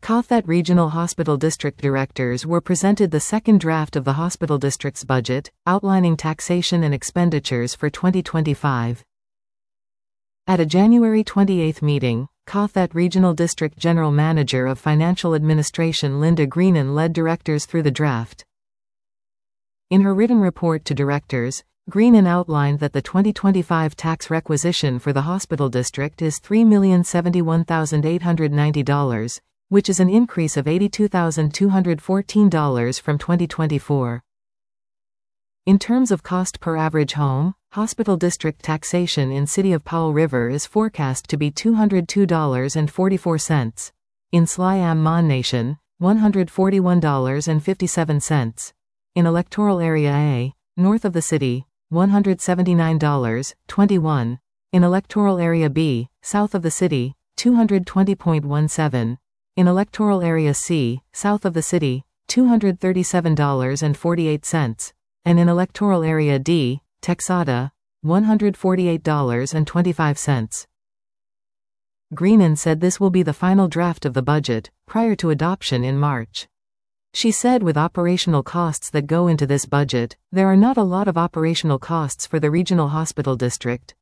Cothet Regional Hospital District directors were presented the second draft of the hospital district's budget, outlining taxation and expenditures for 2025. At a January 28 meeting, Cothet Regional District General Manager of Financial Administration Linda Greenan led directors through the draft. In her written report to directors, Greenan outlined that the 2025 tax requisition for the hospital district is $3,071,890, which is an increase of $82,214 from 2024. In terms of cost per average home, hospital district taxation in City of Powell River is forecast to be $202.44. In Sly Mon Nation, $141.57. In Electoral Area A, north of the city, $179.21. In Electoral Area B, south of the city, $220.17. In Electoral Area C, south of the city, $237.48. And in Electoral Area D, Texada, $148.25. Greenan said this will be the final draft of the budget, prior to adoption in March. She said with operational costs that go into this budget, there are not a lot of operational costs for the regional hospital district.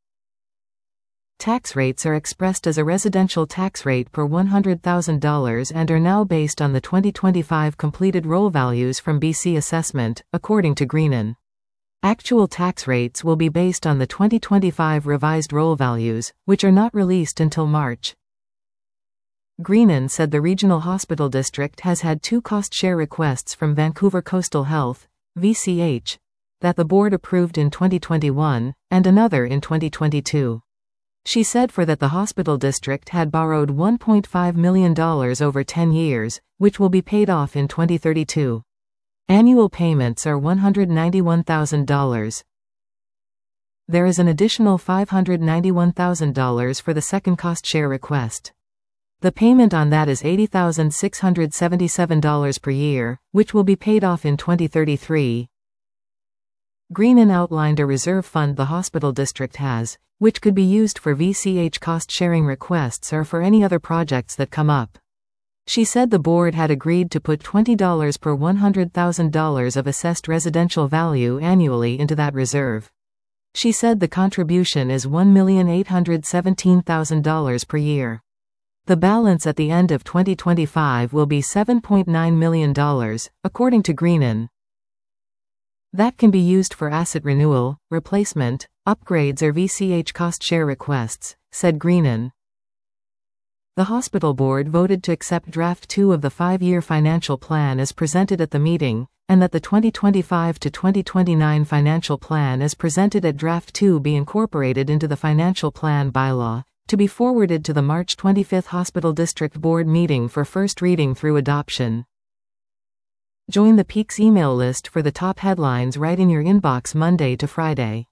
Tax rates are expressed as a residential tax rate per $100,000 and are now based on the 2025 completed roll values from BC Assessment, according to Greenan. Actual tax rates will be based on the 2025 revised roll values, which are not released until March. Greenan said the Regional Hospital District has had 2 cost-share requests from Vancouver Coastal Health, VCH, that the board approved in 2021, and another in 2022. She said that the hospital district had borrowed $1.5 million over 10 years, which will be paid off in 2032. Annual payments are $191,000. There is an additional $591,000 for the second cost-share request. The payment on that is $80,677 per year, which will be paid off in 2033. Greenan outlined a reserve fund the hospital district has, which could be used for VCH cost-sharing requests or for any other projects that come up. She said the board had agreed to put $20 per $100,000 of assessed residential value annually into that reserve. She said the contribution is $1,817,000 per year. The balance at the end of 2025 will be $7.9 million, according to Greenan. That can be used for asset renewal, replacement, upgrades or VCH cost-share requests, said Greenan. The hospital board voted to accept Draft 2 of the 5-year financial plan as presented at the meeting, and that the 2025 to 2029 financial plan as presented at Draft 2 be incorporated into the financial plan bylaw, to be forwarded to the March 25 Hospital District Board meeting for first reading through adoption. Join the Peaks email list for the top headlines right in your inbox Monday to Friday.